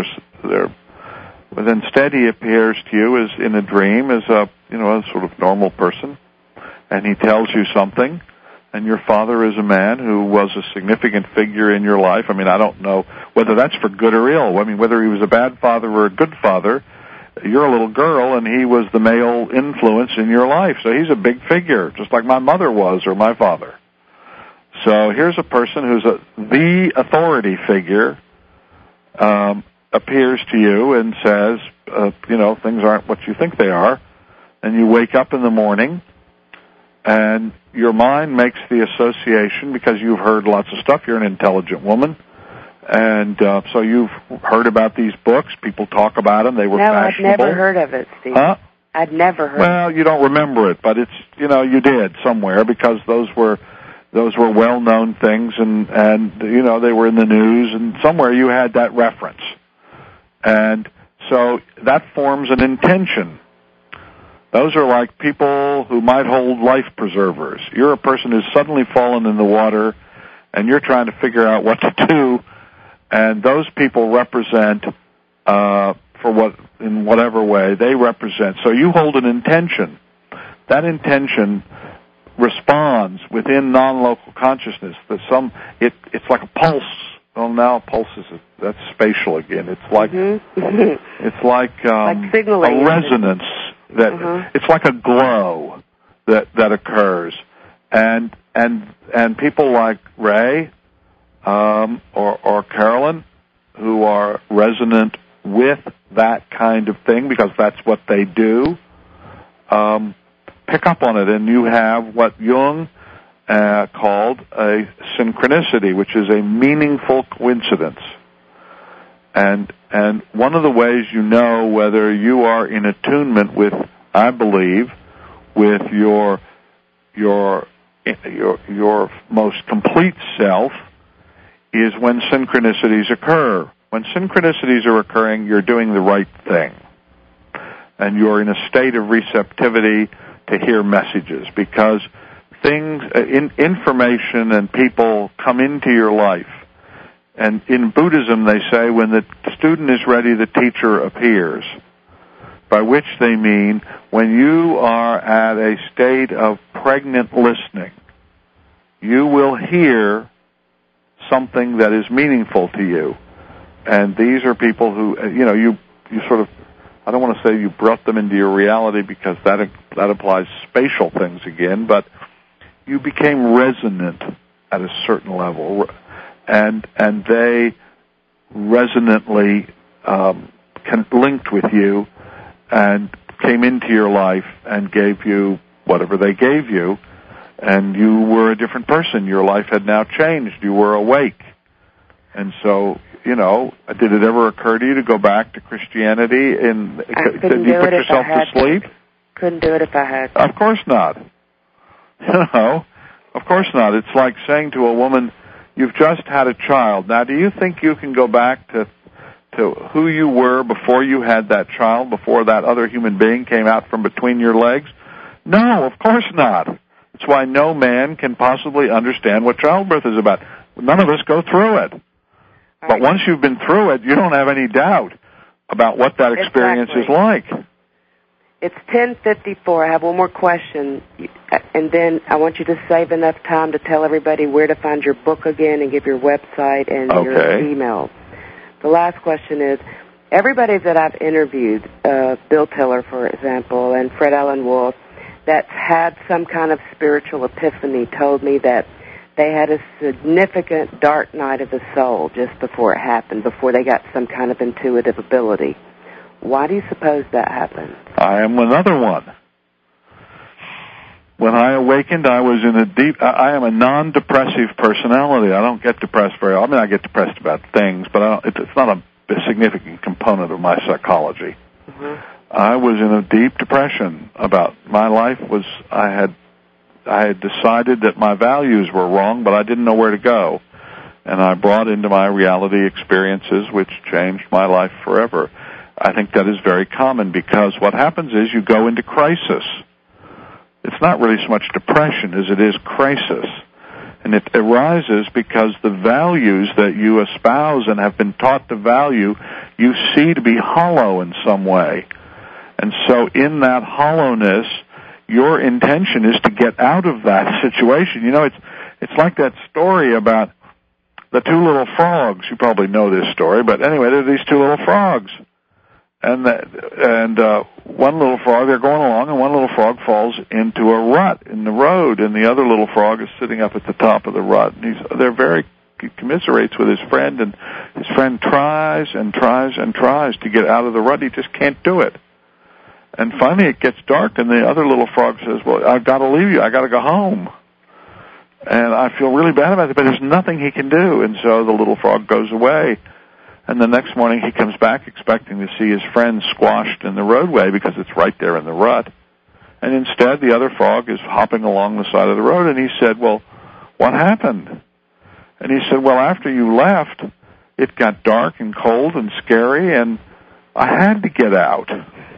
but instead he appears to you as in a dream as a sort of normal person, and he tells you something. And your father is a man who was a significant figure in your life. I mean, I don't know whether that's for good or ill. I mean, whether he was a bad father or a good father, you're a little girl and he was the male influence in your life. So he's a big figure, just like my mother was or my father. So here's a person who's the authority figure, appears to you and says, things aren't what you think they are. And you wake up in the morning and your mind makes the association because you've heard lots of stuff. You're an intelligent woman. And so you've heard about these books. People talk about them. They were fashionable. No, I'd never heard of it, Steve. Huh? I'd never heard of it. Well, you don't remember it, but it's, you did somewhere because those were well-known things and they were in the news, and somewhere you had that reference. And so that forms an intention. Those are like people who might hold life preservers. You're a person who's suddenly fallen in the water, and you're trying to figure out what to do, and those people represent, in whatever way, they represent. So you hold an intention. That intention responds within non-local consciousness. It's like a pulse. Well, now pulse that's spatial again. It's like it's like signaling. A resonance that it's like a glow that occurs, and people like Ray or Carolyn, who are resonant with that kind of thing because that's what they do, pick up on it, and you have what Jung called a synchronicity, which is a meaningful coincidence. And one of the ways you know whether you are in attunement with, I believe, with your most complete self is when synchronicities occur. When synchronicities are occurring, you're doing the right thing. And you're in a state of receptivity to hear messages because information and people come into your life. And in Buddhism, they say when the student is ready, the teacher appears, by which they mean when you are at a state of pregnant listening, you will hear something that is meaningful to you. And these are people who, you sort of, I don't want to say you brought them into your reality because that applies spatial things again, but you became resonant at a certain level, and they resonantly linked with you and came into your life and gave you whatever they gave you, and you were a different person. Your life had now changed. You were awake. And so, did it ever occur to you to go back to Christianity? Did you put yourself to sleep? Couldn't do it if I had to. Of course not. Of course not. It's like saying to a woman, you've just had a child. Now, do you think you can go back to who you were before you had that child, before that other human being came out from between your legs? No, of course not. It's why no man can possibly understand what childbirth is about. None of us go through it. But once you've been through it, you don't have any doubt about what that experience is like. It's 10:54. I have one more question, and then I want you to save enough time to tell everybody where to find your book again and give your website and your email. The last question is, everybody that I've interviewed, Bill Tiller, for example, and Fred Alan Wolf, that's had some kind of spiritual epiphany told me that they had a significant dark night of the soul just before it happened, before they got some kind of intuitive ability. Why do you suppose that happened? I am another one. When I awakened, I was in I am a non-depressive personality. I don't get depressed very often. I mean, I get depressed about things, but it's not a significant component of my psychology. Mm-hmm. I was in a deep depression about my life. I had decided that my values were wrong, but I didn't know where to go. And I brought into my reality experiences which changed my life forever. I think that is very common because what happens is you go into crisis. It's not really so much depression as it is crisis. And it arises because the values that you espouse and have been taught to value, you see to be hollow in some way. And so in that hollowness, your intention is to get out of that situation. It's like that story about the two little frogs. You probably know this story, but anyway, there are these two little frogs. And one little frog, they're going along, and one little frog falls into a rut in the road, and the other little frog is sitting up at the top of the rut. And he commiserates with his friend, and his friend tries and tries and tries to get out of the rut. He just can't do it. And finally it gets dark, and the other little frog says, well, I've got to leave you. I've got to go home. And I feel really bad about it, but there's nothing he can do. And so the little frog goes away. And the next morning he comes back expecting to see his friend squashed in the roadway because it's right there in the rut. And instead the other frog is hopping along the side of the road, and he said, well, what happened? And he said, well, after you left, it got dark and cold and scary, and I had to get out.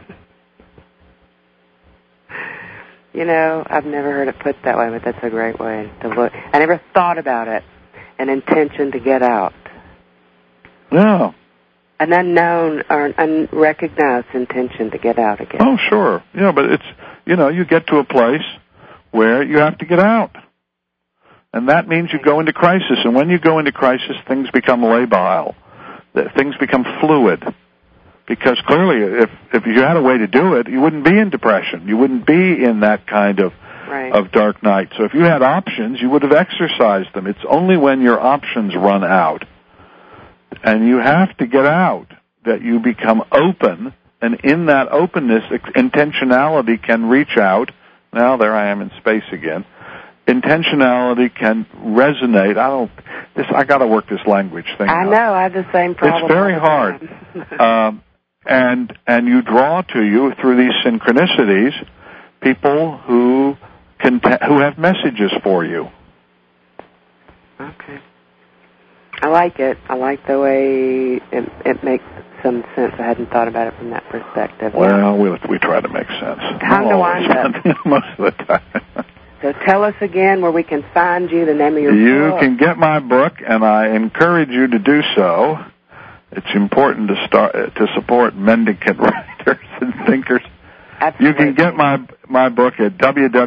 You know, I've never heard it put that way, but that's a great way to look. I never thought about it, an intention to get out. Yeah. An unknown or unrecognized intention to get out again. Oh, sure. Yeah, but it's, you get to a place where you have to get out. And that means you go into crisis. And when you go into crisis, things become labile. Things become fluid. Because clearly, if you had a way to do it, you wouldn't be in depression. You wouldn't be in that kind of dark night. So if you had options, you would have exercised them. It's only when your options run out and you have to get out that you become open. And in that openness, intentionality can reach out. Now there I am in space again. Intentionality can resonate. I got to work this language thing out. I know. I have the same problem. It's very hard. And you draw to you through these synchronicities people who have messages for you. Okay. I like it. I like the way it makes some sense. I hadn't thought about it from that perspective. Well, we try to make sense. Time to wind up. Most of the time. So tell us again where we can find you, the name of your book. You can get my book, and I encourage you to do so. It's important to support mendicant writers and thinkers. Absolutely. You can get my book at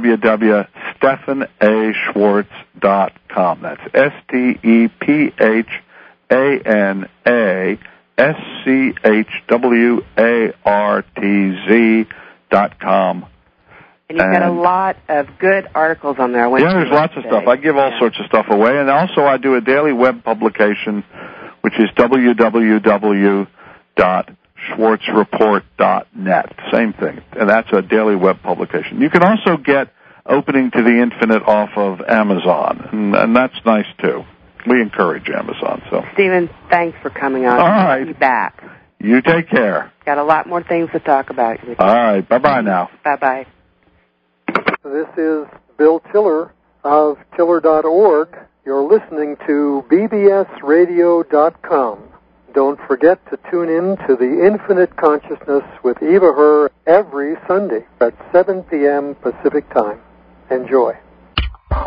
www.stephanashwartz.com. That's StephanAschwartz.com. And you've got a lot of good articles on there. There's lots of stuff. I give all sorts of stuff away. And also I do a daily web publication, which is www.schwartzreport.net. Same thing. And that's a daily web publication. You can also get Opening to the Infinite off of Amazon. And that's nice, too. We encourage Amazon. So, Stephen, thanks for coming on. All right. I'll be back. You take care. Got a lot more things to talk about. All right. Bye-bye now. Bye-bye. This is Bill Tiller of Tiller.org. You're listening to bbsradio.com. Don't forget to tune in to the Infinite Consciousness with Eva Herr every Sunday at 7 p.m. Pacific Time. Enjoy.